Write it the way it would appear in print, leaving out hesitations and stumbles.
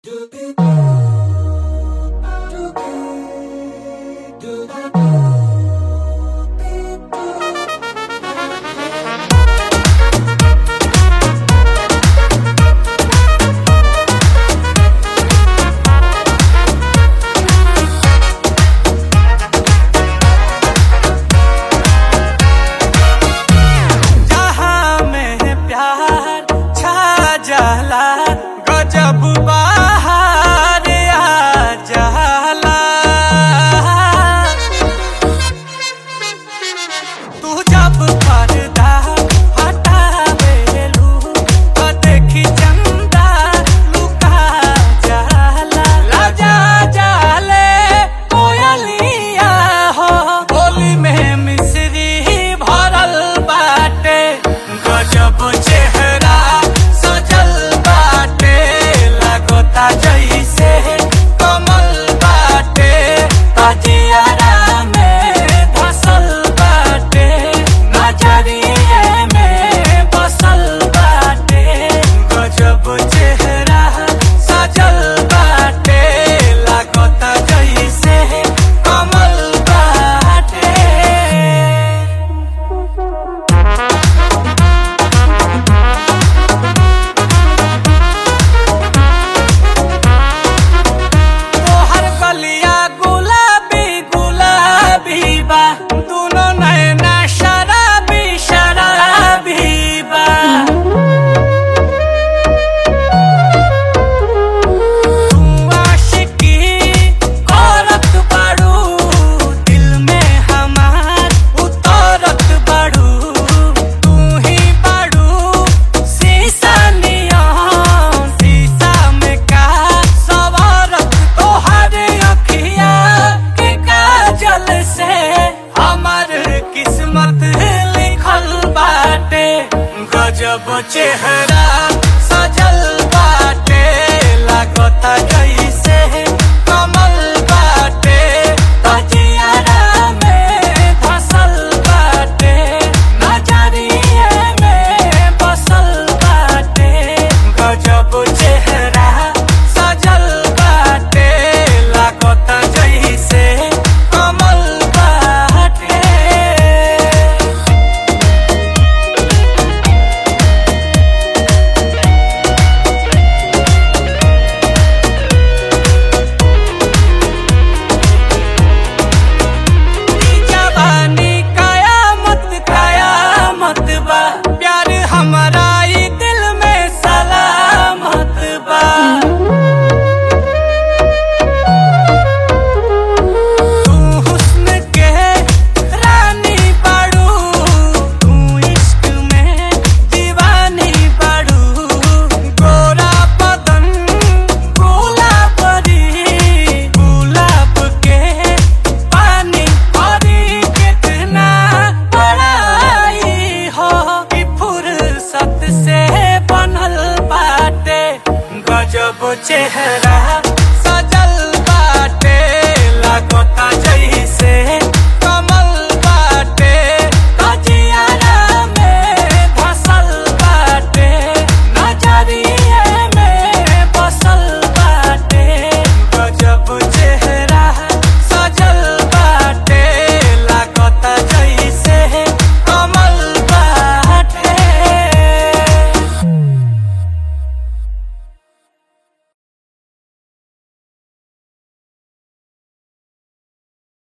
गजब बाहर आ जाला। तू जब पर्दा हटावेलू तो देखी चंदा लुका जाला। लजा जाले कोयलिया हो, बोली में मिश्री भरल बाटे। गजब चेहरा जैसे कमल बाटे, ताजियारा में धसल बाटे, नजरिए में बसल बाटे। गजब चेहरा सजल बाटे, लागता जैसे कमल बाटे। दोनों नैना शराबी शराबी बा। तू आशिकी औरत बाड़ू, दिल में हमार उतरत बाड़ू। तू ही बाड़ू शीशा नियन, शीशा में का सवारत तोहर अखिया के काजल से हमार किस्मत लिखल बाटे। गजब चेहरा सजल बाटे, लागता जैसे कमल बाटे, ताजियारा में धसल बाटे, नजरिए में बसल बाटे। गजब चेहरा सजल बाटे, लागता जैसे कमल बाटे। जवानी कयामत कयामत बा, प्यार हमारा ई दिल में सलामत बा। तू हुस्न के रानी बाड़ू, तू इश्क में दीवानी बाड़ू। गोरा बदन गुलाबरी, गुलाब के पानी भरी कितना बड़ाई हो, कि फुर्सत से बनल बाटे। गजब चेहरा